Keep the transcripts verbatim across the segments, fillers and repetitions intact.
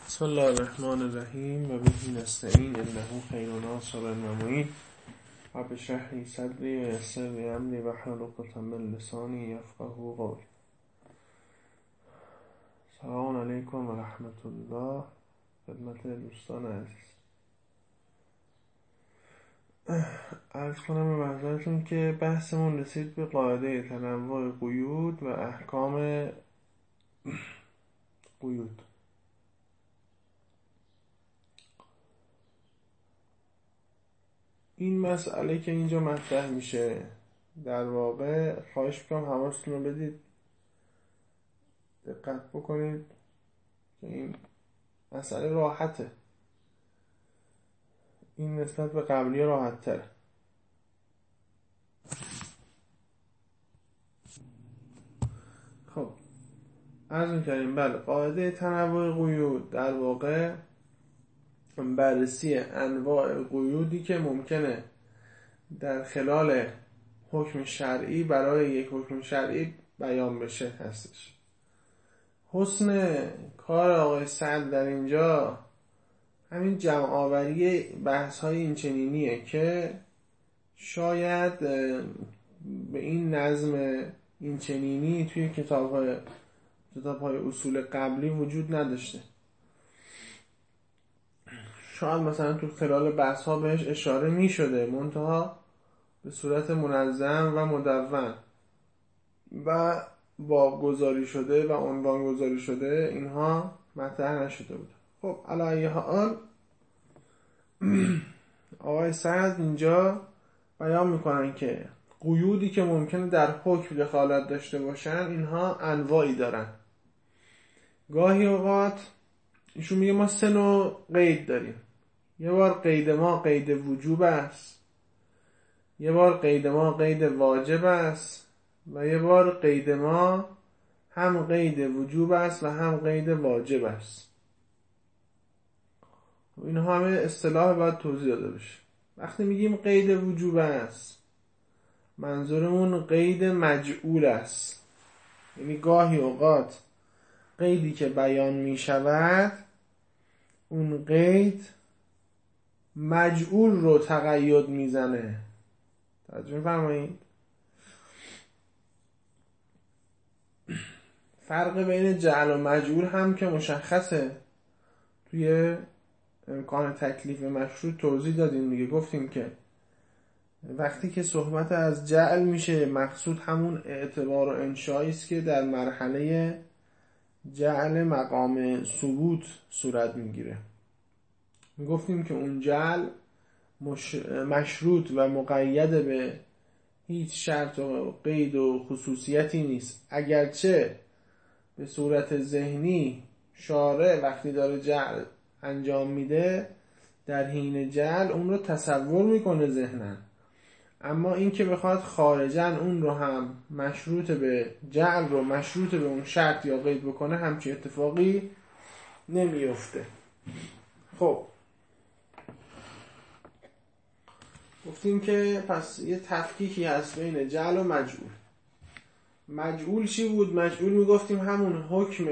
بسم الله الرحمن الرحیم و به نستعین انه خیر ناصر و معین. رب اشرح لی صدری و یسر لی امری واحلل عقدة من لسانی یفقهوا قولی. سلام علیکم و رحمت الله خدمت دوستان عزیز. عرض کنم به حضرتون که بحثمون رسید به قاعده تنوع قیود و احکام قیود. این مسئله که اینجا مطرح میشه در واقع خواهش میکنم حواستون رو بدید، دقت بکنید که این مسئله راحته، این نسبت به قبلی راحت تره. خب عرض می‌کردیم بله قاعده تنوع قیود در واقع بررسی انواع قیودی که ممکنه در خلال حکم شرعی برای یک حکم شرعی بیان بشه هستش. حسن کار آقای سعد در اینجا همین جمع آوری بحث های این چنینیه که شاید به این نظم این چنینی توی کتاب های, کتاب های اصول قبلی وجود نداشته. شاید مثلا تو خلال بحث ها بهش اشاره می شده منتها به صورت منظم و مدون و باب گذاری شده و عنوان گذاری شده اینها مطرح نشده بود. خب علی ای حال آقای سعد اینجا بیان میکنن که قیودی که ممکنه در حکم دخالت داشته باشن اینها انواعی دارن. گاهی اوقات ایشون میگه ما سه نوع قید داریم. یه بار قید ما قید وجوب است، یه بار قید ما قید واجب است و یه بار قید ما هم قید وجوب است و هم قید واجب است. این همه اصطلاح باید توضیح داده بشه. وقتی میگیم قید وجوب است منظورمون قید مجعول است، یعنی گاهی اوقات قیدی که بیان میشود اون قید مجعول رو تقید میزنه. توجه فرمایید. فرق بین جعل و مجعول هم که مشخصه، توی امکان تکلیف مشروط توضیح دادیم دیگه. گفتیم که وقتی که صحبت از جعل میشه مقصود همون اعتبار و انشایی است که در مرحله جعل مقام ثبوت صورت میگیره. میگفتیم که اون جعل مش... مشروط و مقید به هیچ شرط و قید و خصوصیتی نیست، اگرچه به صورت ذهنی شارع وقتی داره جعل انجام میده در حین جعل اون رو تصور میکنه ذهنن، اما این که بخواد خارجن اون رو هم مشروط به جعل رو مشروط به اون شرط یا قید بکنه همچین اتفاقی نمیفته. خب گفتیم که پس یه تفکیکی هست بین جعل و مجعول. مجعول چی بود؟ مجعول میگفتیم همون حکم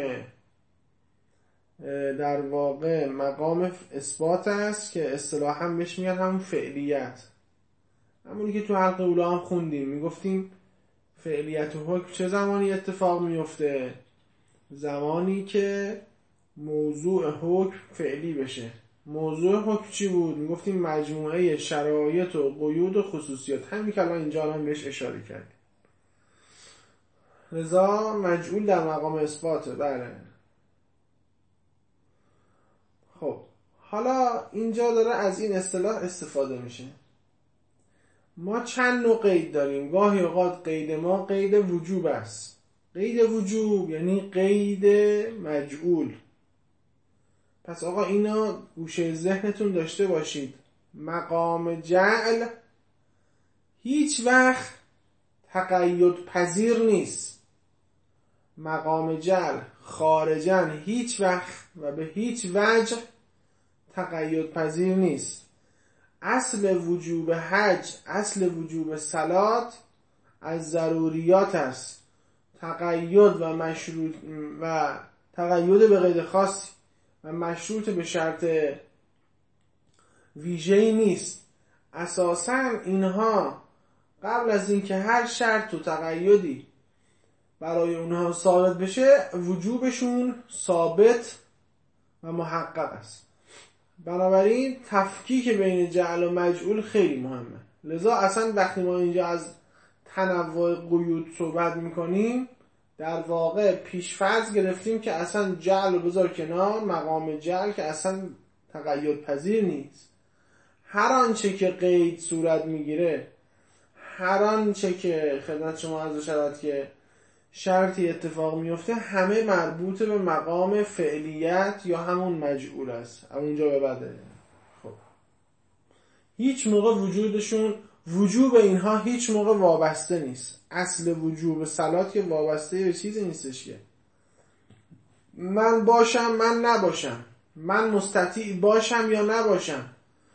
در واقع مقام اثبات است که اصطلاحاً بهش میگن همون فعلیت، همونی که تو حلقه اولا هم خوندیم. میگفتیم فعلیت و حکم چه زمانی اتفاق میفته؟ زمانی که موضوع حکم فعلی بشه. موضوع حکم چی بود؟ میگفتیم مجموعه شرایط و قیود و خصوصیات، همین که الان اینجا هم بهش اشاره کردیم. لذا مجعول در مقام اثباته. بله. خب حالا اینجا داره از این اصطلاح استفاده میشه. ما چند نوع قید داریم. گاهی اوقات قید ما قید وجوب است. قید وجوب یعنی قید مجعول. پس آقا اینا گوشه ذهنتون داشته باشید. مقام جعل هیچ وقت تقید پذیر نیست. مقام جعل خارجاً هیچ وقت و به هیچ وجه تقید پذیر نیست. اصل وجوب حج، اصل وجوب صلات از ضروریات است. تقید و مشروط و تقید به قید خاصی و مشروط به شرط ویژه‌ای نیست. اساساً اینها قبل از اینکه هر شرط و تقیدی برای اونها ثابت بشه وجوبشون ثابت و محقق است. بنابراین تفکیک بین جعل و مجعول خیلی مهمه. لذا اصلا وقتی ما اینجا از تنوع قیود صحبت میکنیم در واقع پیش‌فرض گرفتیم که اصلا جعل رو بذار کنار، مقام جعل که اصلا تقید پذیر نیست. هر آنچه که قید صورت میگیره، هر آنچه که خدمت شما عرض شود که شرطی اتفاق میفته، همه مربوط به مقام فعلیت یا همون مجعول است. اونجا به بعده. خب هیچ موقع وجودشون، وجوب اینها هیچ موقع وابسته نیست. اصل وجوب صلات که وابسته به چیزی نیستش که من باشم من نباشم، من مستطیع باشم یا نباشم.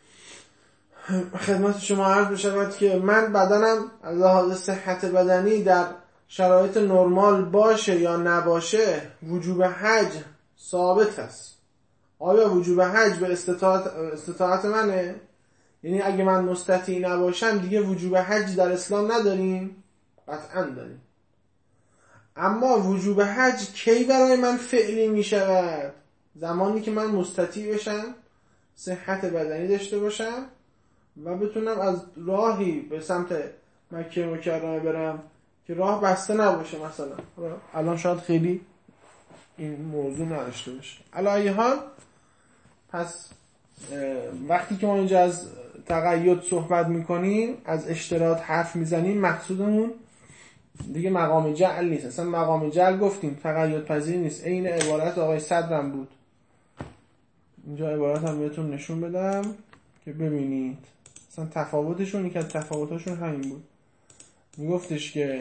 خدمت شما عرض بشود که من بدنم از لحاظ صحت بدنی در شرایط نرمال باشه یا نباشه، وجوب حج ثابت است. آیا وجوب حج به استطاعت, استطاعت منه؟ یعنی اگه من مستطیع نباشم دیگه وجوب حج در اسلام نداریم؟ قطعا داریم. اما وجوب حج کی برای من فعلی می شود؟ زمانی که من مستطیع بشم، صحت بدنی داشته باشم و بتونم از راهی به سمت مکه مکرمه برم که راه بسته نباشه. مثلا الان شاید خیلی این موضوع نداشته باشه. علی ای حال پس وقتی که ما اینجا از تقید صحبت میکنیم، از اشتراط حرف میزنیم، مقصودمون دیگه مقام جعل نیست. اصلا مقام جعل گفتیم تقید پذیر نیست. این عبارت آقای صدرم بود. اینجا عبارت هم بهتون نشون بدم که ببینید اصلا تفاوتشون، یکی از تفاوتاشون همین بود. میگفتش که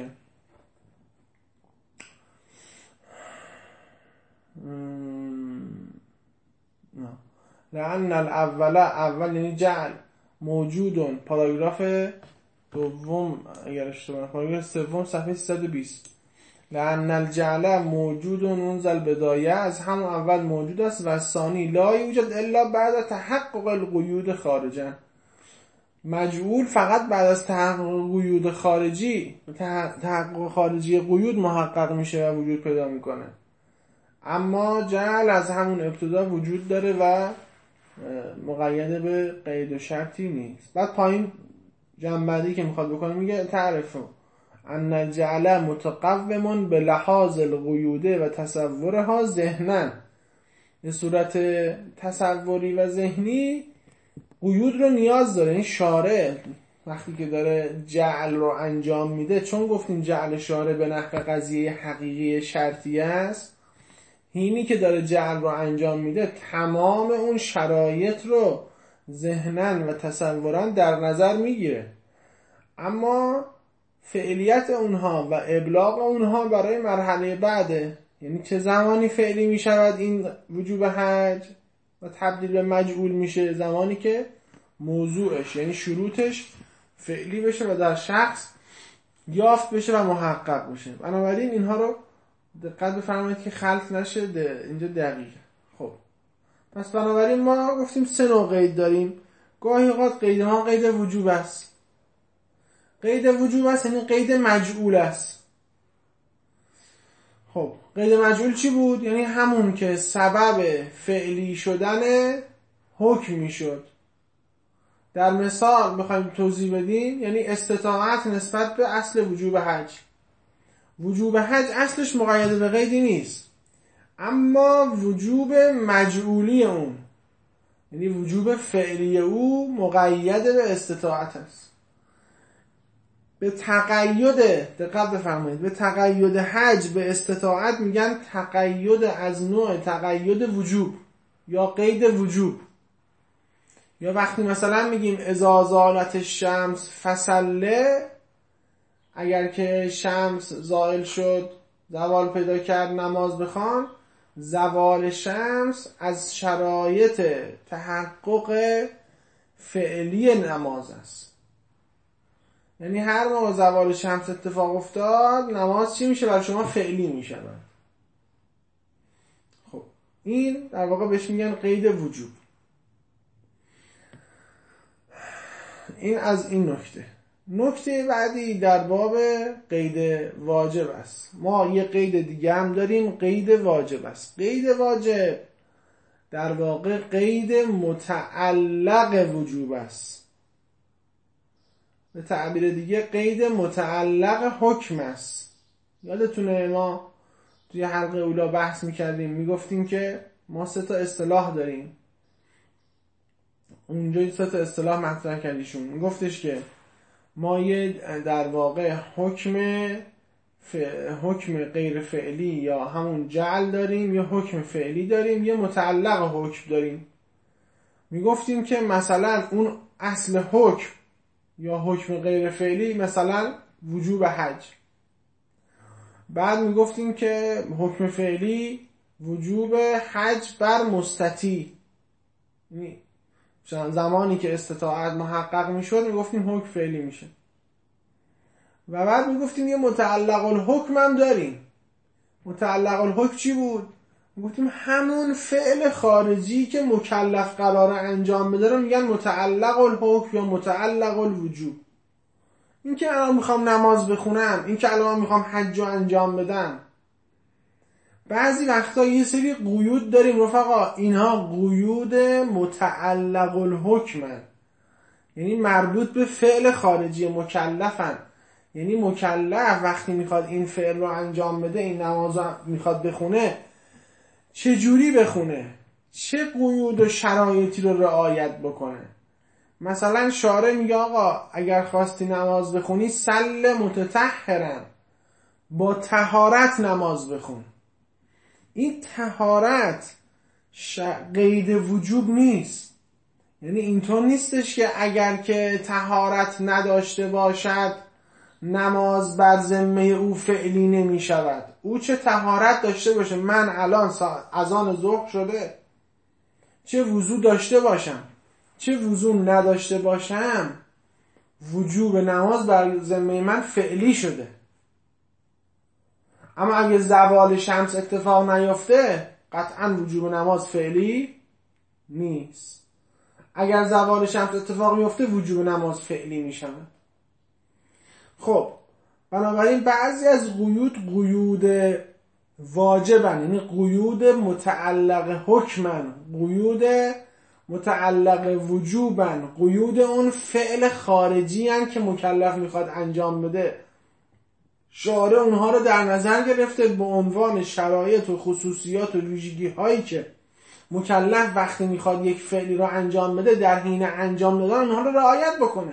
لأن الاول، اول یعنی جعل، موجودون، پاراگراف دوم اگر اشتباه نکنم، پاراگراف سوم صفحه سیصد و بیست. لأن الجعل موجودون منذ بدایه، از همون اول موجود است. و ثانی لا یوجد الا بعد تحقق القیود خارجا، مجعول فقط بعد از تحقق قیود خارجی، تحقق خارجی قیود محقق میشه و وجود پیدا میکنه. اما جعل از همون ابتدا وجود داره و مقید به قید و شرطی نیست. بعد پایین جنبندی که میخواد بکنه میگه تعرفو ان الجعل متقوم به لحاظ القیوده و تصورها ذهنا، به صورت تصوری و ذهنی قیود رو نیاز داره. این شارع وقتی که داره جعل رو انجام میده، چون گفتیم جعل شارع به نحو قضیه حقیقی شرطی است، اینی که داره جعل رو انجام میده تمام اون شرایط رو ذهنن و تصورن در نظر میگیره. اما فعلیت اونها و ابلاغ اونها برای مرحله بعده. یعنی چه زمانی فعلی میشود این وجوب حج و تبدیل به مجعول میشه؟ زمانی که موضوعش یعنی شروطش فعلی بشه و در شخص یافت بشه و محقق بشه. بنابراین اینها رو دقت بفرمایید که خلط نشه، اینجا دقیقه. خب پس بنابراین ما گفتیم سه نوع قید داریم. گاهی اوقات قید ما قید وجوب است. قید وجوب است یعنی قید مجعول است. خب قید مجعول چی بود؟ یعنی همون که سبب فعلی شدن حکم میشد. در مثال بخوایم توضیح بدیم، یعنی استطاعت نسبت به اصل وجوب حج. وجوب حج اصلش مقید به قیدی نیست، اما وجوب مجعولی اون یعنی وجوب فعلی او مقید به استطاعت است. به تقید، دقت بفرمایید، به تقید حج به استطاعت میگن تقید از نوع تقید وجوب یا قید وجوب. یا وقتی مثلا میگیم اذا زالت الشمس فصله، اگر که شمس زائل شد، زوال پیدا کرد، نماز بخوان. زوال شمس از شرایط تحقق فعلی نماز است. یعنی هر موقع زوال شمس اتفاق افتاد، نماز چی میشه؟ برای شما فعلی میشه. خب این در واقع بهش میگن قید وجوب. این از این نکته. نکته بعدی در باب قید واجب است. ما یه قید دیگه هم داریم، قید واجب است. قید واجب در واقع قید متعلق وجوب است. به تعبیر دیگه قید متعلق حکم است. یادتونه ما توی حلقه اولا بحث میکردیم، میگفتیم که ما سه تا اصطلاح داریم. اونجا سه تا اصطلاح مطرح کردیشون. میگفتش که ما یه در واقع حکم ف... حکم غیر فعلی یا همون جعل داریم، یا حکم فعلی داریم، یا متعلق حکم داریم. میگفتیم که مثلا اون اصل حکم یا حکم غیر فعلی مثلا وجوب حج، بعد میگفتیم که حکم فعلی وجوب حج بر مستطیع، زمانی که استطاعت محقق میشد میگفتیم حکم فعلی میشه. و بعد میگفتیم یه متعلق الحکم هم داریم. متعلق الحکم چی بود؟ میگفتیم همون فعل خارجی که مکلف قراره انجام بده رو میگن متعلق الحکم یا متعلق الوجوب. این که الان میخوام نماز بخونم، این که الان میخوام حج رو انجام بدم. بعضی وقتا یه سری قیود داریم رفقا، اینها قیود متعلق الحکمن، یعنی مربوط به فعل خارجی مکلفن. یعنی مکلف وقتی میخواد این فعل رو انجام بده، این نماز رو میخواد بخونه، چه جوری بخونه، چه قیود و شرایطی رو رعایت بکنه. مثلا شارع میگه آقا اگر خواستی نماز بخونی سل متطهرن، با طهارت نماز بخون. این طهارت ش... قید وجوب نیست. یعنی اینطور نیستش که اگر که طهارت نداشته باشد نماز بر ذمه او فعلی نمی شود. او چه طهارت داشته باشه، من الان اذان ظهر شده، چه وضو داشته باشم چه وضو نداشته باشم، وجوب نماز بر ذمه من فعلی شده. اما اگه زوال شمس اتفاق نیفته قطعا وجوب نماز فعلی نیست. اگر زوال شمس اتفاق میفته وجوب نماز فعلی میشود. خب بنابراین بعضی از قیود قیود واجبن، یعنی قیود متعلق حکمن، قیود متعلق وجوبن، قیود اون فعل خارجی هن که مکلف میخواد انجام بده. شارع اونها رو در نظر گرفته به عنوان شرایط و خصوصیات و ویژگی هایی که مکلف وقتی میخواد یک فعلی رو انجام بده در حین انجام دادن اونها رو رعایت بکنه.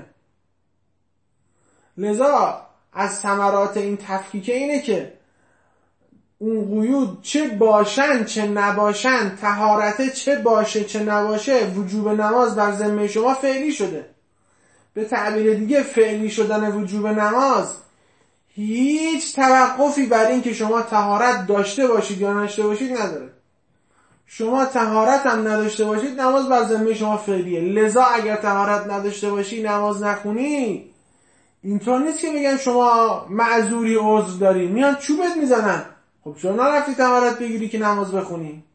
لذا از ثمرات این تفکیک اینه که اون قیود چه باشن چه نباشن، طهارت چه باشه چه نباشه، وجوب نماز بر ذمه شما فعلی شده. به تعبیر دیگه فعلی شدن وجوب نماز هیچ توقفی بر این که شما طهارت داشته باشید یا نداشته باشید نداره. شما طهارت هم نداشته باشید نماز بر ذمه شما فعلیه. لذا اگر طهارت نداشته باشی نماز نخونی، اینطور نیست که بگن شما معذوری عذر داری، میان چوبت میزنن. خب چرا نرفتی طهارت بگیری که نماز بخونی؟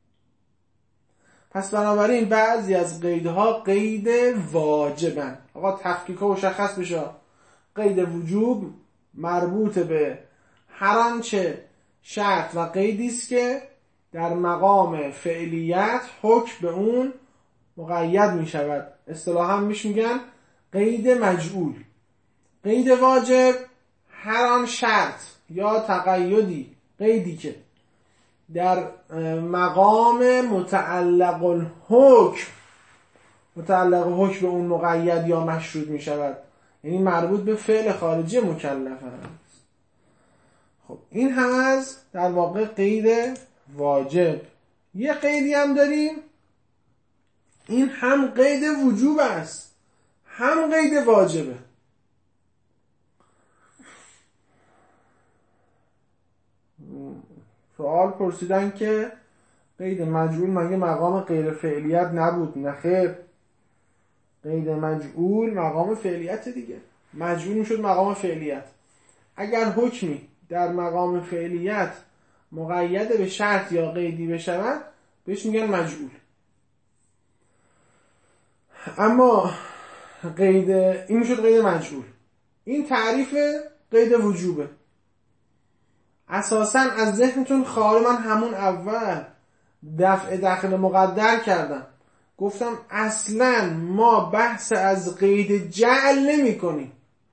پس بنابراین بعضی از قیدها قید واجبن. آقا تفکیک ها مشخص بشه. قید وجوب مربوط به هر آنچه شرط و قیدی است که در مقام فعلیت حکم به اون مقید می شود. اصطلاحاً میش میگن قید مجعول. قید واجب هر آن شرط یا تقیدی، قیدی که در مقام متعلق الحکم متعلق حکم به اون مقید یا مشروط می شود، یعنی مربوط به فعل خارجی مکلف است. خب این هم از در واقع قید واجب. یه قیدی هم داریم، این هم قید وجوب است هم قید واجبه. سوال پرسیدن که قید مجعول مگه مقام غیر فعلیت نبود؟ نه خیر، قید مجعول مقام فعلیت دیگه. مجعول میشد مقام فعلیت. اگر حکمی در مقام فعلیت مقید به شرط یا قیدی بشود بهش میگن مجعول. اما قید این میشد قید مجعول. این تعریف قید وجوبه. اساساً از ذهنتون خارج، من همون اول دفع دخل مقدر کردم، گفتم اصلاً ما بحث از قید جعل نمی کنیم.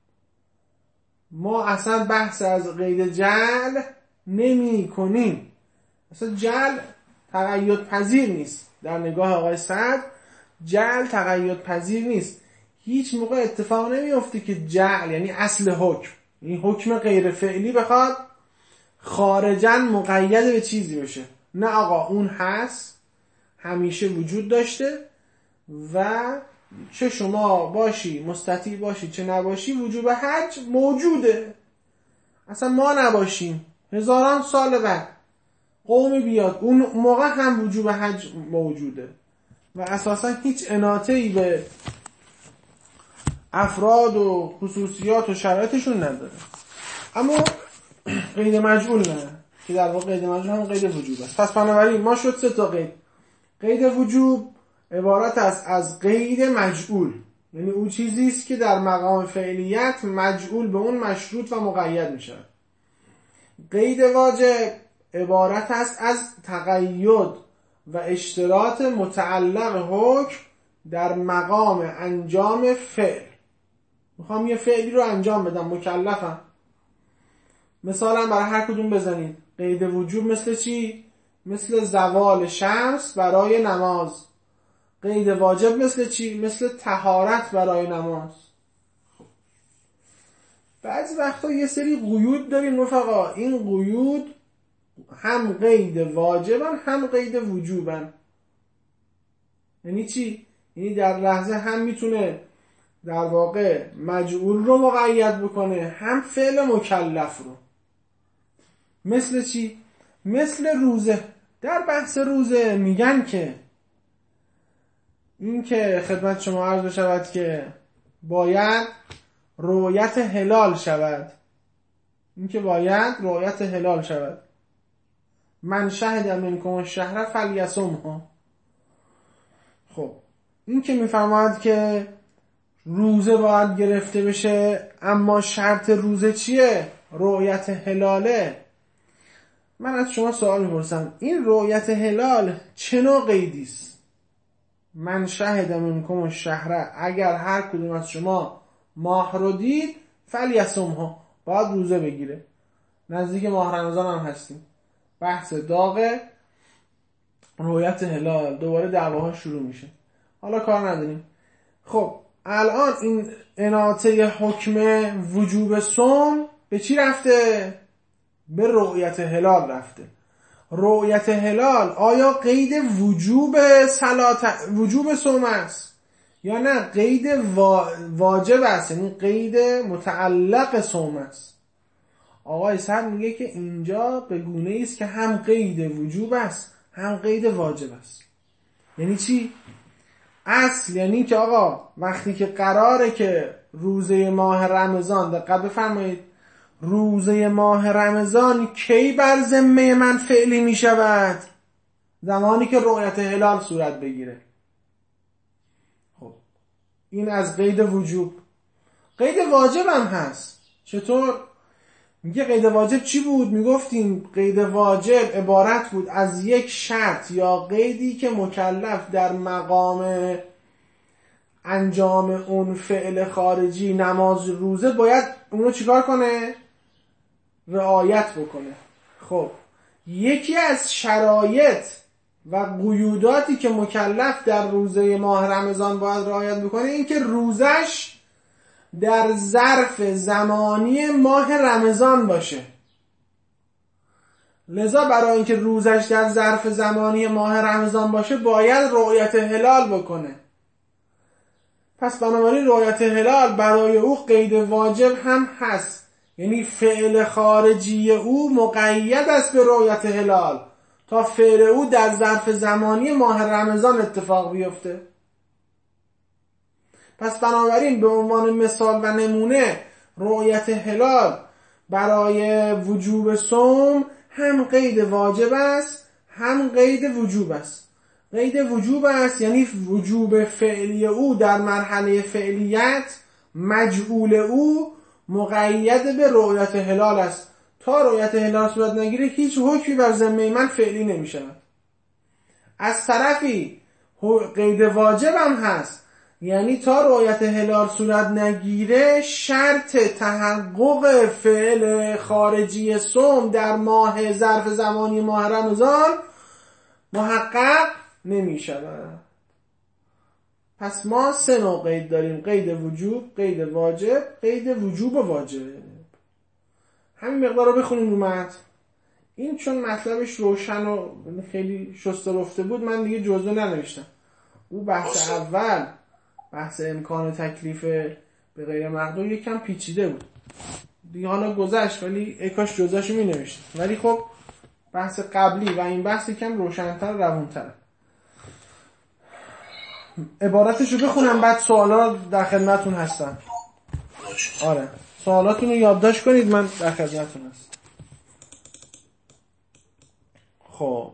ما اصلا بحث از قید جعل نمی کنیم. اصلا جعل تقید پذیر نیست. در نگاه آقای سعد جعل تقید پذیر نیست. هیچ موقع اتفاق نمیفته که جعل یعنی اصل حکم، یعنی حکم غیر فعلی بخواد خارجاً مقید به چیزی بشه. نه آقا، اون هست، همیشه وجود داشته و چه شما باشی مستطیع باشی چه نباشی وجوب حج موجوده. اصلا ما نباشیم هزاران سال بعد قومی بیاد اون موقع هم وجوب حج موجوده و اساسا هیچ اناطه‌ای به افراد و خصوصیات و شرایطشون نداره. اما قید مجعول نه، که در واقع قید مجعول هم قید وجوب است. پس بنابراین ما شد سه تا قید. قید وجوب عبارت است از قید مجعول، یعنی اون چیزی است که در مقام فعلیت مجعول به اون مشروط و مقید میشه. قید واجب عبارت است از تقید و اشتراط متعلق حکم در مقام انجام فعل. میخوام یه فعلی رو انجام بدم، مکلفم. مثلا برای هر کدوم بزنید. قید وجوب مثل چی؟ مثل زوال شمس برای نماز. قید واجب مثل چی؟ مثل طهارت برای نماز. خب. بعضی وقتا یه سری قیود داریم رفقا. این قیود هم قید واجبن هم قید وجوبن. یعنی چی؟ یعنی در لحظه هم میتونه در واقع مجعول رو مقید بکنه هم فعل مکلف رو. مثل چی؟ مثل روزه. در بحث روزه میگن که این که خدمت شما عرض شود که باید رؤیت هلال شود. این که باید رؤیت هلال شود. من شهد منکم الشهر فلیصمه. خب این که میفرماید که روزه باید گرفته بشه، اما شرط روزه چیه؟ رؤیت هلاله. من از شما سوال میپرسم، این رؤیت هلال چه نوع قیدی است؟ من شهد منکم الشهر، اگر هر کدوم از شما ماه رو دید فلیصمه، باید روزه بگیره. نزدیک ماه رمضان هم هستیم. بحث داغ رؤیت هلال، دوباره دعواها شروع میشه. حالا کار نداریم. خب الان این اناطه حکم وجوب صوم به چی رفته؟ به رؤیت هلال رفته. رؤیت هلال آیا قید وجوب صلات وجوب صوم است یا نه قید واجب است، یعنی قید متعلق صوم است؟ آقای سعد میگه که اینجا به گونه‌ای است که هم قید وجوب است هم قید واجب است. یعنی چی؟ اصل یعنی که آقا وقتی که قراره که روزه ماه رمضان، دقت بفرمایید، روزه ماه رمضان کی بر ذمه من فعلی می شود؟ زمانی که رؤیت هلال صورت بگیره. خب این از قید وجوب. قید واجب هم هست. چطور؟ میگه قید واجب چی بود؟ میگفتیم قید واجب عبارت بود از یک شرط یا قیدی که مکلف در مقام انجام اون فعل خارجی نماز روزه باید اونو چیکار کنه؟ رعایت بکنه. خب یکی از شرایط و قیوداتی که مکلف در روزه ماه رمضان باید رعایت بکنه این که روزش در ظرف زمانی ماه رمضان باشه. لذا برای اینکه روزش در ظرف زمانی ماه رمضان باشه باید رؤیت هلال بکنه. پس بنابراین رؤیت هلال برای او قید واجب هم هست، یعنی فعل خارجی او مقید است به رؤیت هلال تا فعل او در ظرف زمانی ماه رمضان اتفاق بیفته. پس بنابراین به عنوان مثال و نمونه رؤیت هلال برای وجوب صوم هم قید واجب است هم قید وجوب است. قید وجوب است، یعنی وجوب فعلی او در مرحله فعلیت مجعول او مقید به رؤیت هلال است. تا رؤیت هلال صورت نگیره هیچ حکمی بر ذمه من فعلی نمی شود. از طرفی قید واجب هم هست، یعنی تا رؤیت هلال صورت نگیره شرط تحقق فعل خارجی صوم در ماه ظرف زمانی ماه رمضان محقق نمی شود. پس ما سه نوع قید داریم: قید وجوب، قید واجب، قید وجوب و واجب. همین مقدار رو بخونیم رو متن. این چون مطلبش روشن و خیلی شسته رفته بود من دیگه جزء ننوشتم. او بحث اول بحث امکان تکلیف به غیر مقدور یکم پیچیده بود دیگه، حالا گذشت، ولی ای کاش جزءشو می نوشتم. ولی خب بحث قبلی و این بحث یکم روشن‌تر و روون‌تر. عبارتشو بخونم بعد سوالا در خدمتون هستم. آره سوالاتون رو یادداشت کنید، من در خدمتون هستم. خب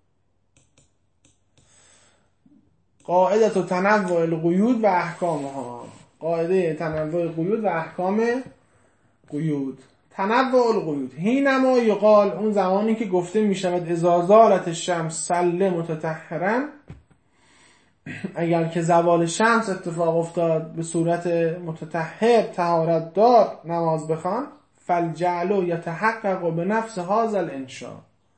قاعده تنوع القیود و احکامها. قاعده تنوع القیود و احکام قیود. تنوع القیود حینما یقال، اون زمانی که گفته می شود اذا زالت الشمس صل متطهرا، اگر که زوال شمس اتفاق افتاد به صورت متطهر طهارت دار نماز بخوان، فالجعل یتحقق به نفس هذا الانشاء،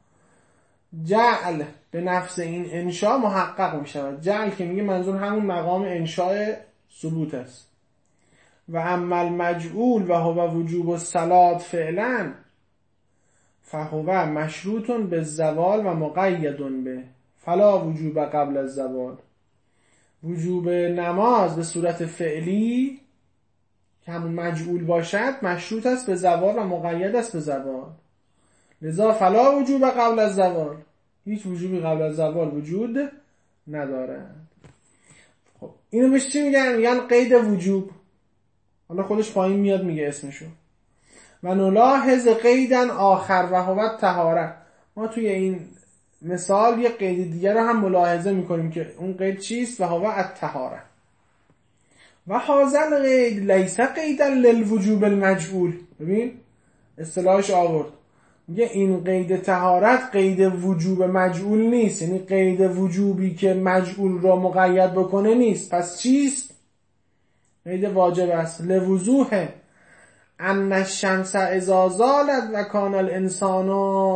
جعل به نفس این انشاء محقق می شود. جعل که میگه منظور همون مقام انشاء ثبوت است. و اما المجعول و هو وجوب الصلاة فعلا فهو مشروط بالزوال و مقید به فلا وجوب قبل الزوال. وجوب نماز به صورت فعلی که همون مجعول باشد مشروط است به زوال و مقید است به زوال، لذا فلا وجوب قبل الزوال، هیچ وجوبی قبل از زوال وجود ندارد. خب اینو بهش چی میگن؟ میگن قید وجوب. حالا خودش پایین میاد میگه اسمشو. و نلاحظ قیدن آخر و هو طهارت. ما توی این مثال یه قید دیگر رو هم ملاحظه میکنیم که اون قید چیست؟ و هو الطهارت. و هذا قید لیس قیدا للوجوب المجعول. ببین اصطلاحش آورد، میگه این قید طهارت قید وجوب مجعول نیست، یعنی قید وجوبی که مجعول را مقید بکنه نیست. پس چیست؟ قید واجب است. لوضوح ان الشمس اذا زالت و کان الانسان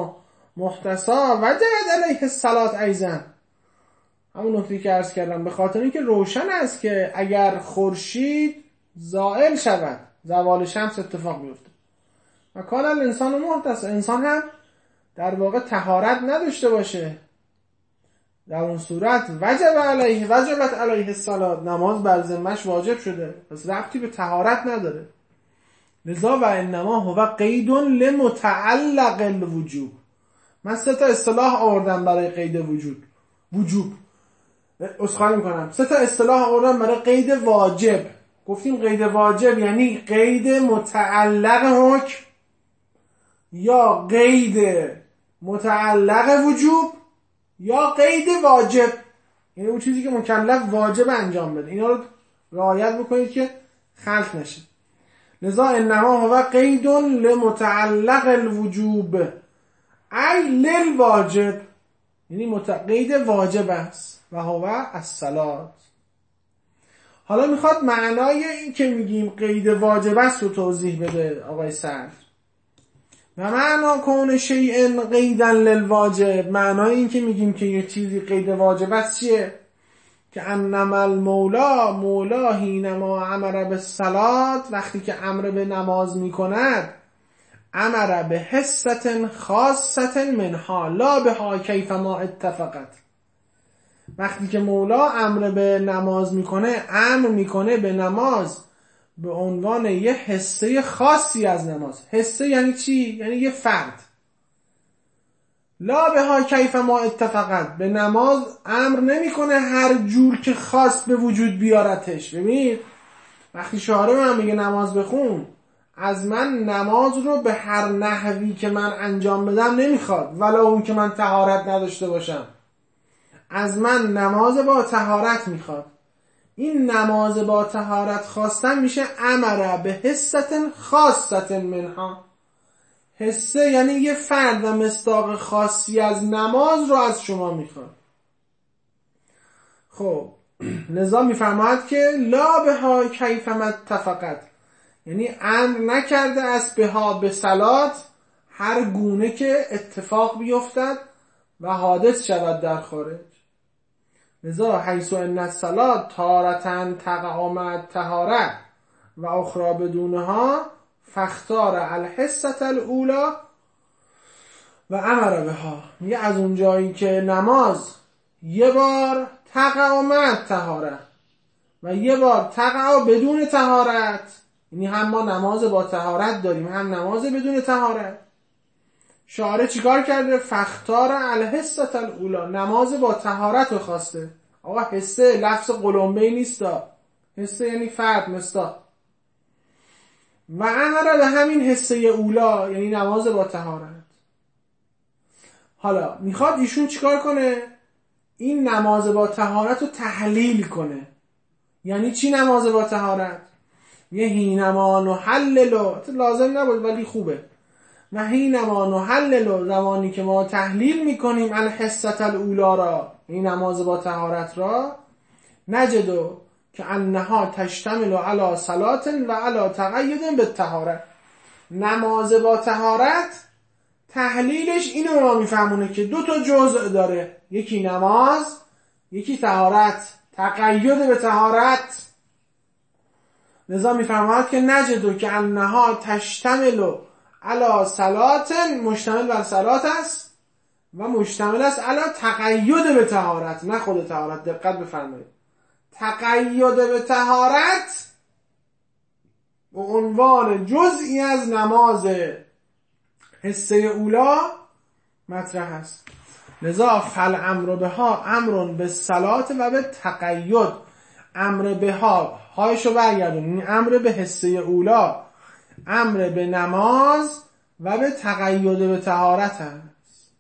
محتسا وجبت علیه الصلاة ایضا. همون نکته که عرض کردم، به خاطر اینکه روشن است که اگر خورشید زائل شود زوال شمس اتفاق میفته و کان الانسان محتسا، انسان هم در واقع طهارت نداشته باشه، در اون صورت وجب علیه وجبت علیه الصلاة، نماز بر ذمه‌اش واجب شده، پس ربطی به طهارت نداره. لذا و انما هو قید لمتعلق الوجوب. من سه تا اصطلاح آوردم برای قید وجود وجوب اسخای میکنم سه تا اصطلاح آوردم برای قید واجب. گفتیم قید واجب یعنی قید متعلق حکم یا قید متعلق وجوب یا قید واجب، یعنی اون چیزی که مکلف واجب انجام بده. اینا رو رعایت بکنید که خلط نشه. لذا انما هو قید لمتعلق الوجوب ای للواجب، یعنی متقید واجب است و هو الصلاة. حالا میخواد معنای این که میگیم قید واجب است رو توضیح بده آقای سعد. و معنا کون شیء قیدا للواجب، معنای این که میگیم که یه چیزی قید واجب است چیه؟ که انما المولا مولا حینما امر بالصلاة، وقتی که امر به نماز میکند امر به حصة خاصة منها لا بها کیفما اتفقت. وقتی که مولا امر به نماز میکنه امر میکنه به نماز به عنوان یه حصه خاصی از نماز. حصه یعنی چی؟ یعنی یه فرد. لا بها کیفما اتفقت، به نماز امر نمیکنه هر جور که خاص به وجود بیارتش. ببینید وقتی شارع من میگه نماز بخون، از من نماز رو به هر نحوی که من انجام بدم نمیخواد، ولی اون که من طهارت نداشته باشم. از من نماز با طهارت میخواد. این نماز با طهارت خواستن میشه امر به حصة خاصة منها. حصه یعنی یه فرد و مصداق خاصی از نماز رو از شما میخواد. خب لذا میفرماید که لا بها کیفما اتفقت، یعنی امر نکرده است بها به صلات هر گونه که اتفاق بیفتد و حادث شود در خارج. لذا حیث ان الصلاة تارة تقع مع الطهارة و اخرى بدونها فاختار الحصة الاولى و امر بها. میگه از اون جایی که نماز یه بار تقع مع الطهارة و یه بار تقع بدون طهارت، یعنی هم ما نماز با طهارت داریم هم نماز بدون طهارت، شارع چیکار کرده؟ فاختار الحصة الاولى، نماز با طهارت رو خواسته. آقا حصه لفظ قلمبه نیست، حصه یعنی فرد مصداق. و امر به همین حصه اولا یعنی نماز با طهارت. حالا میخواد ایشون چیکار کنه؟ این نماز با طهارت رو تحلیل کنه. یعنی چی نماز با طهارت؟ یه هینما نحللو، لازم نبود ولی خوبه، و هینما نحللو، زمانی که ما تحلیل میکنیم الحصة الاولا را، این نماز با طهارت را، نجدو که انها تشتمل علی صلاة و علی تقید بالطهارة. نماز با طهارت تحلیلش اینو ما میفهمونه که دو تا جزء داره، یکی نماز یکی طهارت، تقید به طهارت. لذا میفرماید که نجدو که انها تشتمل علی صلاة، مشتمل بر صلات است و مشتمل است علی تقید به طهارت، نه خود طهارت. دقت بفرمایید، تقید به طهارت به عنوان جزئی از نماز حصه اولا مطرح است. لذا فالامر بها امر به صلات و به تقید. امر بها هایشو برگردون، این امر به حصه اولا، امر به نماز و به تقید به طهارت هست.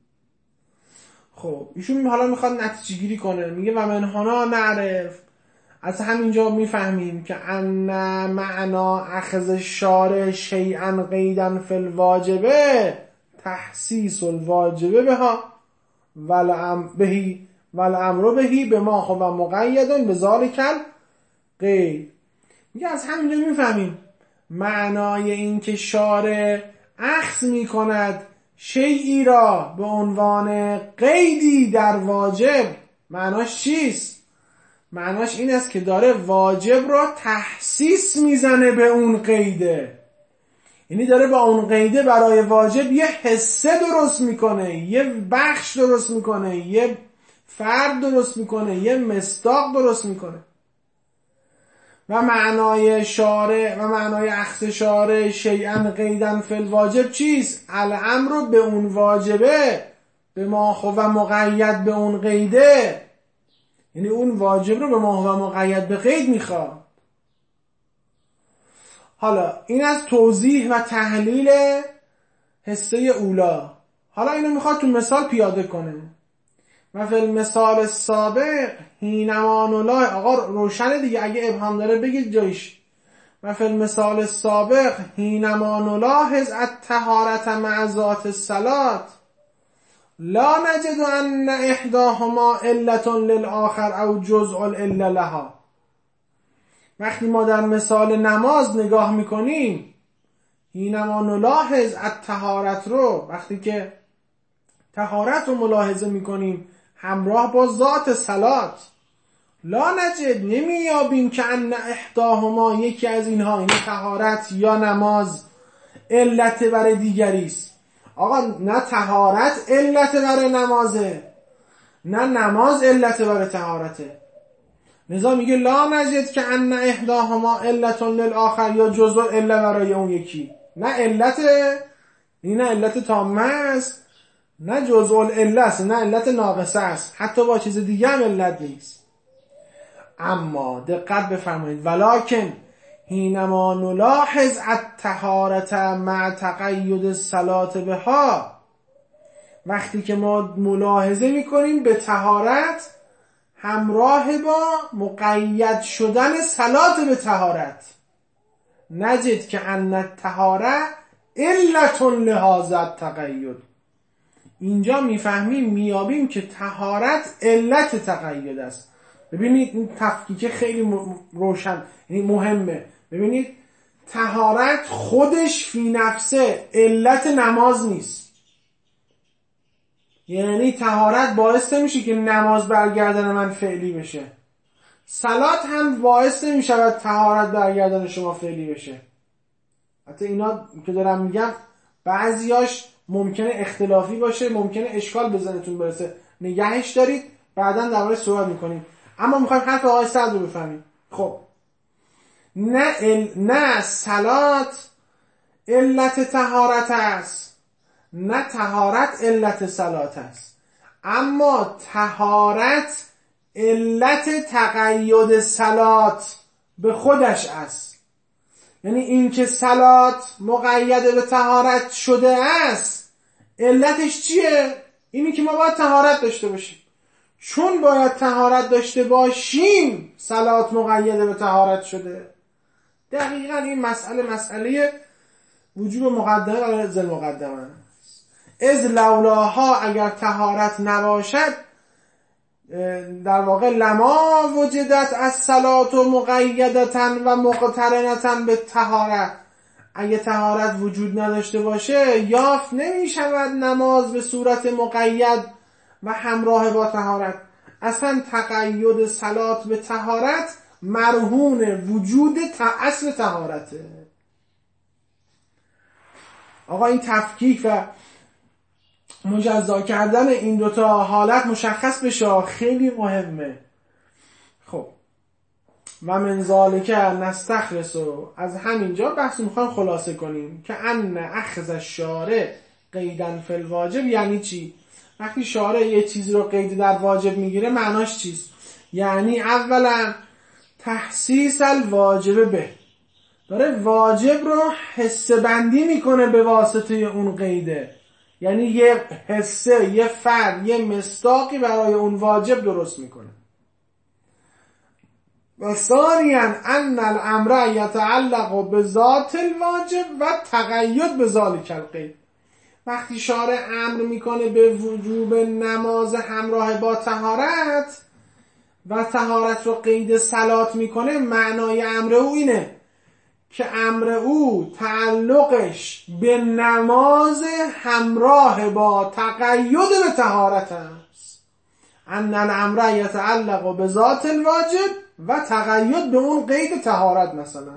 خب ایشون حالا میخواد نتیجه گیری کنه، میگه و من هنا نعرف، از همینجا میفهمیم که ان معنا اخذ الشارع شیئا قیدا فی الواجبه تحسیس الواجبه بها والامر بهی والامر بهی بما هو مقید بذالک القید. میگه از همینجا میفهمیم معنای این که شارع اخذ میکند شیئی را به عنوان قیدی در واجب، معناش چیست؟ معناش این است که داره واجب را تحسیس میزنه به اون قیده، یعنی داره با اون قیده برای واجب یه حصه درست میکنه، یه بخش درست میکنه، یه فرد درست میکنه، یه مصداق درست میکنه. و معنای شارع و معنای اخذ شارع شیئا قیدا فی الواجب چیست؟ الامر به اون واجبه به ما هو مقید به اون قیده، یعنی اون واجب رو به ما هو مقید به قید میخواد. حالا این از توضیح و تحلیل حصه اولا. حالا اینو میخواد تو مثال پیاده کنه. و فی المثال السابق حینما نلاحظ، آقا روشنه دیگه، اگه ابهام داره بگید جایش. و فی المثال السابق حینما نلاحظ الطهارة مع ذات الصلاة لا نجد ان احداهما علة للآخر او جزء العلة لها. وقتی ما در مثال نماز نگاه میکنیم، حینما نلاحظ الطهارت رو، وقتی که طهارت رو ملاحظه میکنیم همراه با ذات صلات، لا نجد نمیابیم که ان احداهما، یکی از اینها، یعنی طهارت یا نماز، علت برای دیگری است. آقا نه طهارت علت برای نمازه نه نماز علت برای طهارته. لذا میگه لا نجد که ان احداهما علت للآخر، یا جزء علت برای اون یکی، نه علت، این نه علت تامه است نه جزء العله است، نه علت ناقصه است، حتی با چیز دیگه هم علت نیست. اما دقت بفرمایید ولکن حینما نلاحظ الطهارة مع تقید الصلاة بها وقتی که ما ملاحظه میکنیم به طهارت همراه با مقید شدن صلات به طهارت. نجد که ان الطهاره علت لهذا التقید. اینجا میفهمیم میابیم که طهارت علت تقید است. ببینید این تفکیک خیلی روشن، یعنی مهمه. ببینید طهارت خودش فی نفسه علت نماز نیست. یعنی طهارت باعث نمیشه که نماز برگردن من فعلی بشه. صلات هم باعث نمیشه طهارت برگردن شما فعلی بشه. حتی اینا که دارم میگم بعضیاش ممکنه اختلافی باشه، ممکنه اشکال بزنتون برسه، نگهش دارید، بعداً درباره‌اش صحبت میکنیم. اما میخوایم حرف آقای صدر رو بفهمیم. خب نه ال... نه صلات علت طهارت است، نه طهارت علت صلات است، اما طهارت علت تقید صلات به خودش است. یعنی این که صلات مقید به طهارت شده است، علتش چیه؟ اینی که ما باید طهارت داشته باشیم. چون باید طهارت داشته باشیم صلات مقید به طهارت شده. دقیقاً این مسئله مسئله وجوب مقدمه و لازم مقدمه است. از لولاها اگر طهارت نباشد در واقع لما وجدت از صلات و مقیدتن و مقترنتن به طهارت. اگه طهارت وجود نداشته باشه یافت نمی شود نماز به صورت مقید و همراه با طهارت. اصلا تقید صلات به طهارت مرهون وجود اصل طهارته. آقا این تفکیک و مجزا کردن این دوتا حالت مشخص بشه، خیلی مهمه. خب و من ذالک نستخلص، از همینجا بحث میخوایم خلاصه کنیم که ان اخذ الشارع قیدن فی الواجب یعنی چی؟ وقتی شارع یه چیزی رو قید در واجب میگیره معناش چیست؟ یعنی اولا تخصیص الواجب به، داره واجب رو حصه بندی میکنه به واسطه اون قیده. یعنی یه حصه، یه فرد، یه مصداقی برای اون واجب درست میکنه. و ثانیاً ان الامر یتعلق به ذات الواجب و تقید به ذالک القید. وقتی شارع امر میکنه به وجوب نماز همراه با طهارت و طهارت رو قید صلات میکنه، معنای امر او اینه که امر او تعلقش به نماز همراه با تقید به طهارت است. ان الامر یتعلق به ذات الواجب و تقید به اون قید طهارت مثلا.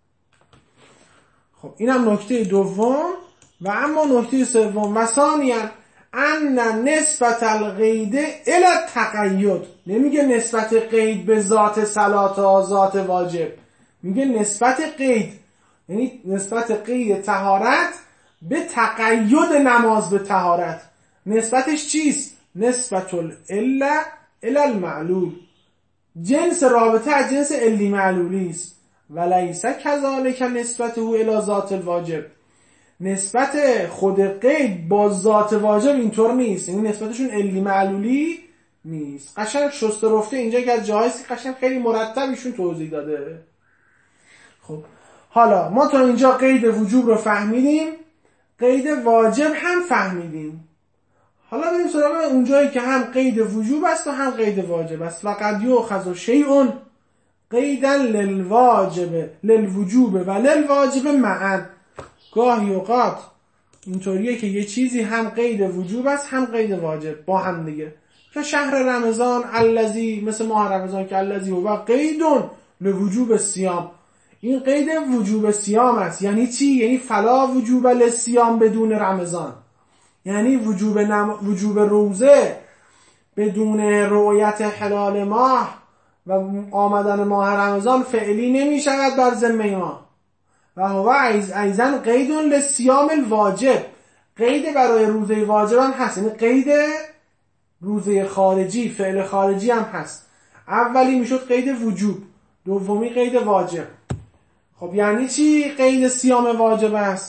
خب اینم نکته دوم. و اما نکته سوم و ثانیاً ان نسبت القید الی التقید، نمیگه نسبت قید به ذات صلات و ذات واجب، میگه نسبت قید، یعنی نسبت قید طهارت به تقید نماز به طهارت. نسبتش چیست؟ نسبت العله الی المعلول، جنس رابطه از جنس علی معلولی است. ولیس کذالک نسبته الی ذات الواجب، نسبت خود قید با ذات واجب اینطور نیست، یعنی نسبتشون علی معلولی نیست. قشنگ شسته رفته اینجا که از جاهایی قشنگ خیلی مرتب ایشون توضیح داده. خب حالا ما تا اینجا قید وجوب رو فهمیدیم، قید واجب هم فهمیدیم. حالا بریم سراغ اونجایی که هم قید وجوب است و هم قید واجب است. و قد یؤخذ شیء قیدا للواجب للوجوب و للواجب معا. گاهی اوقات اینطوریه که یه چیزی هم قید وجوب است هم قید واجب با هم دیگه، که شهر رمضان الذی، مثل ماه رمضان که الذی هو قید لوجوب الصیام، این قید وجوب صیام است. یعنی چی؟ یعنی فلا وجوب للصیام بدون رمضان، یعنی وجوب نم... وجوب روزه بدون رؤیت هلال ماه و آمدن ماه رمضان فعلی نمی شود بر ذمه ما. و هو ایضا قید للصیام الواجب، قید برای روزه واجب هم هست، یعنی قید روزه خارجی، فعل خارجی هم هست. اولی میشد قید وجوب، دومی قید واجب. خب یعنی چی قید صیام واجب است؟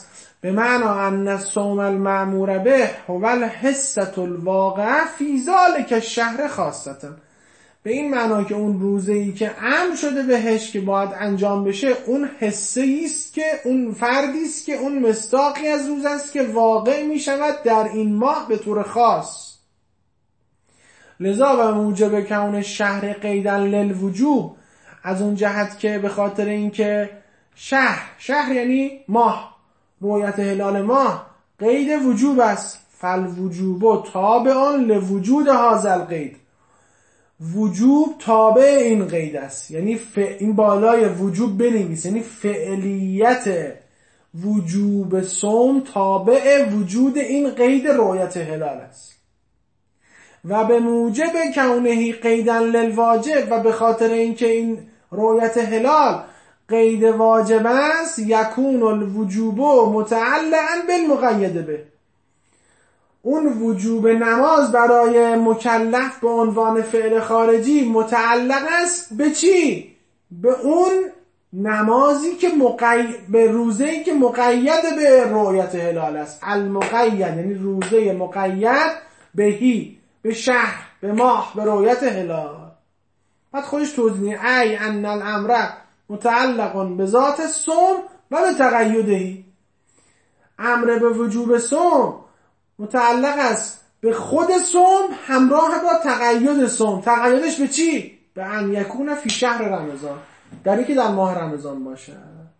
به معنی ان الصوم المأمور به هو الحصة الواقعه فی ذلک الشهر خاصة. به این معنا که اون روزه‌ای که امر شده بهش که باید انجام بشه، اون حصه‌ای است که اون فردی است که اون مصداقی از روز است که واقع می شود در این ماه به طور خاص. لذا و موجب کون شهر قیدن للوجوب، از اون جهت که به خاطر اینکه شهر شهر یعنی ماه، رؤیت هلال ماه قید وجوب است. فالوجوب تابع لوجود هذا القید، وجوب تابع این قید است. یعنی ف... این بالای وجوب بنویس، یعنی فعلیت وجوب صوم تابع وجود این قید رؤیت هلال است. و به موجب کونه قیدن للواجب، و به خاطر اینکه این رؤیت هلال قید واجب است، یکون الوجوب متعلقا بالمقید به، اون وجوب نماز برای مکلف به عنوان فعل خارجی متعلق است به چی؟ به اون نمازی که مقید، به روزه‌ای که مقید به رؤیت هلال است. المقید یعنی روزه مقید بهی، به شهر، به ماه، به رؤیت هلال. بعد خودش توضیح ای ان الامر متعلق به ذات الصوم و به تقیدهی، امر به وجوب صوم متعلق است به خود صوم همراه با تقید صوم. تقیدش به چی؟ به ان یکون فی شهر رمضان، در اینکه در ماه رمضان باشه.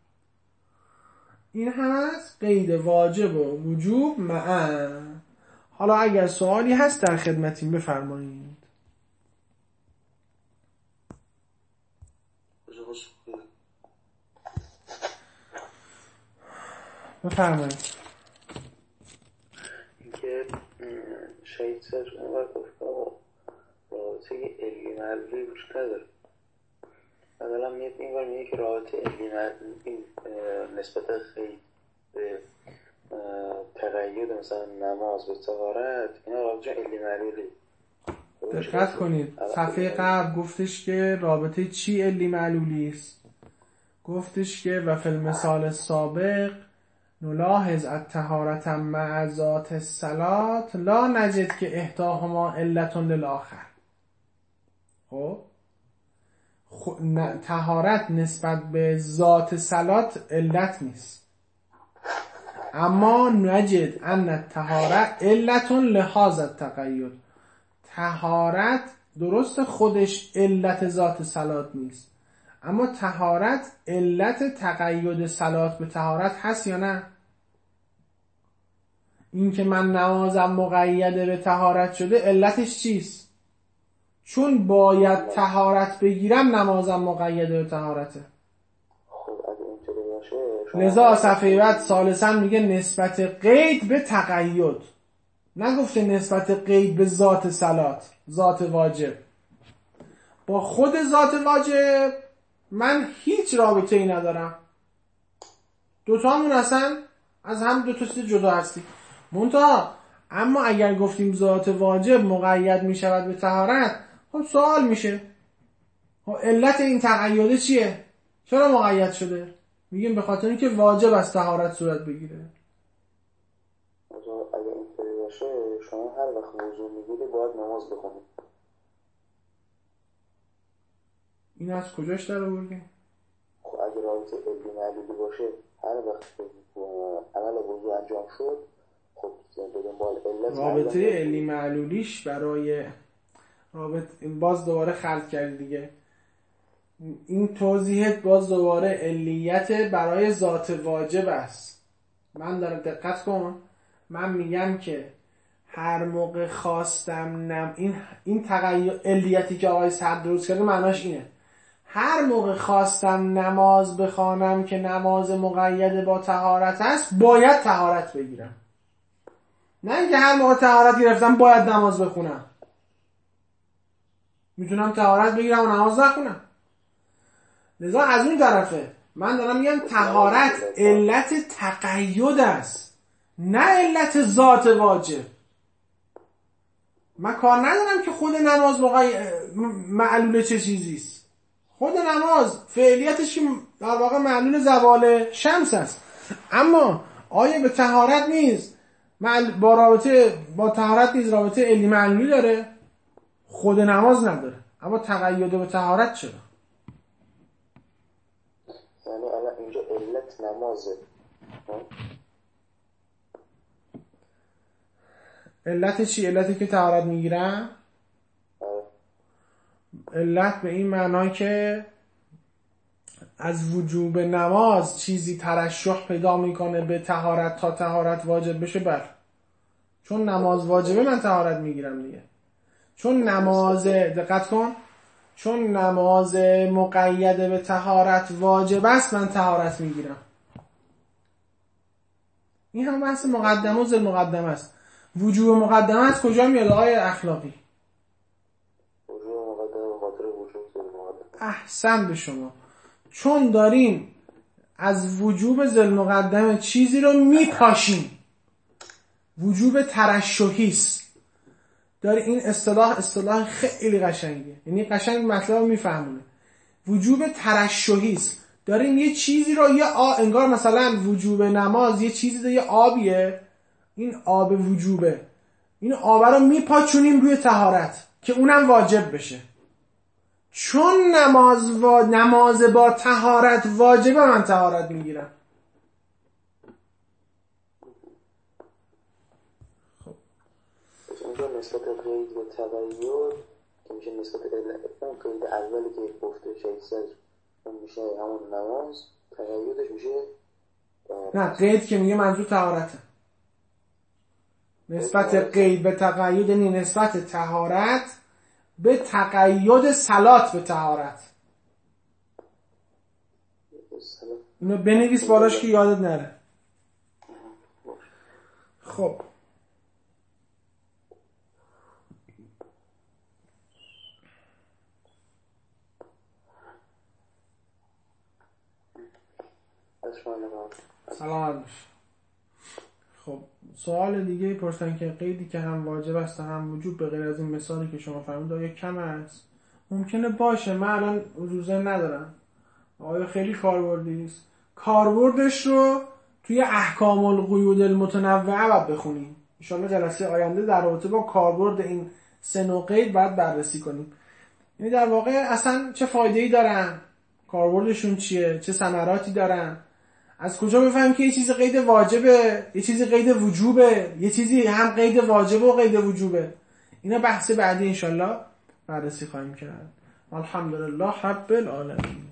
این هست قید واجب و وجوب معا. حالا اگر سوالی هست در خدمتیم بفرمایید. بفرمایید. اینکه شهید سر اون وقت گفت رابطه علمی معلولی روش نداره، مثلا میاد این ور میگه که رابطه علمی معلولی نسبت خیلی به تقید مثلا نماز به طهارت، اینا رابطه علمی معلولی. دقت کنید صفحه قبل گفتش که رابطه چی علی معلولی است؟ گفتش که و فی المثال السابق نلاحظ الطهارة مع ذات الصلاة لا نجد که احداهما علت للآخر. خب طهارت نسبت به ذات صلات علت نیست، اما نجد ان الطهارة علت لهذا التقید. طهارت درست خودش علت ذات صلات نیست، اما طهارت علت تقید صلات به طهارت هست یا نه؟ این که من نمازم مقیده به طهارت شده علتش چیست؟ چون باید طهارت بگیرم نمازم مقیده به طهارته. لذا صفحه بعد ثالثا میگه نسبت قید به تقید، نگفته نسبت قید به ذات صلات، ذات واجب. با خود ذات واجب من هیچ رابطه ای ندارم، دوتا همون اصلا از هم دوتا چیز جدا هستی. منتها اما اگر گفتیم ذات واجب مقید می شود به طهارت، خب سوال میشه خب علت این تقییده چیه؟ چرا مقید شده؟ میگیم به خاطر اینکه واجب از طهارت صورت بگیره. اگر اینطوری باشه شما هر وقت وضو میگیری باید نماز بخونید. این از کجاش در آوردی؟ خب اگر رابطه علمی معلولی باشه هر وقت عمل وضو انجام شد، خب دنبال علت رابطه علمی معلولیش برای رابطه باز دوباره خلط کردی دیگه. این توضیحت باز دوباره علیت برای ذات واجب است. من دارم دقت کن، من میگم که هر موقع خواستم نم این این تغییر علیتی که آقای صدر درست کرده معناش اینه، هر موقع خواستم نماز بخوانم که نماز مقید با طهارت است باید طهارت بگیرم، نه اینکه هر موقع طهارت گرفتم باید نماز بخونم. میتونم طهارت بگیرم و نماز نخونم. لذا از اون طرفه من دارم میگم طهارت علت تقید است نه علت ذات واجب. من کار ندارم که خود نماز مقی... معلول چه چیزیست. خود نماز فعلیتش که در واقع معلول زوال شمس است، اما آیا به طهارت نیز با رابطه با طهارت نیز رابطه علی معلولی داره؟ خود نماز نداره، اما تقید به طهارت چرا؟ یعنی الان اینجا علت نمازه. علت چی؟ علتی که طهارت میگیرن؟ علت به این معنی که از وجوب نماز چیزی ترشح پیدا میکنه به طهارت تا طهارت واجب بشه. بر چون نماز واجبه من طهارت میگیرم دیگه. چون نماز دقت کن چون نماز مقید به طهارت واجب است من طهارت میگیرم. این هم بحث مقدمه و ذل مقدمه است. وجوب مقدمه از کجا میاد آقای اخلاقی؟ وجوب مقدمه خاطر وجوب ذل مقدمه. احسن به شما. چون داریم از وجوب ذل مقدمه چیزی رو میپاشیم، وجوب ترشحی است. داره این اصطلاح اصطلاح خیلی قشنگه، یعنی قشنگ مطلب رو میفهمونه. وجوب ترشحی است. داریم یه چیزی رو یه آ... انگار مثلا وجوب نماز یه چیزی ده، یه آبیه، این آب وجوبه، این آب رو میپاچونیم روی طهارت که اونم واجب بشه. چون نماز و نماز با طهارت واجبه من طهارت میگیرم. خب اینجا نسبت قید و تغییر که میشه نسبت اون قید اولی که گفته شهید سر اون میشه همون نماز، تغییرش میشه نه قید که میگه منظور طهارته. نسبت قید به تقید یعنی نسبت طهارت به تقید صلات به طهارت. اینو بنویس بالاش که یادت نره. خب سلامت باش. خب سوال دیگه پرسن که قیدی که هم واجب است هم وجوب به غیر از این مثالی که شما فرمودید آیا کم است؟ ممکنه باشه، من الان روزه ندارم. آیا خیلی کاربردی است؟ کاربردش رو توی احکام القیود المتنوعه باید بخونیم. ان شاءالله جلسه آینده در رابطه با کاربرد این سه نوع قید باید بررسی کنیم. یعنی در واقع اصلا چه فایده‌ای دارن؟ کاربردشون چیه؟ چه ثمراتی دارن؟ از کجا بفهمیم که یه چیزی قید واجبه، یه چیزی قید وجوبه، یه چیزی هم قید واجبه و قید وجوبه؟ اینا بحث بعدی انشالله بررسی خواهیم کرد. الحمدلله رب العالمین.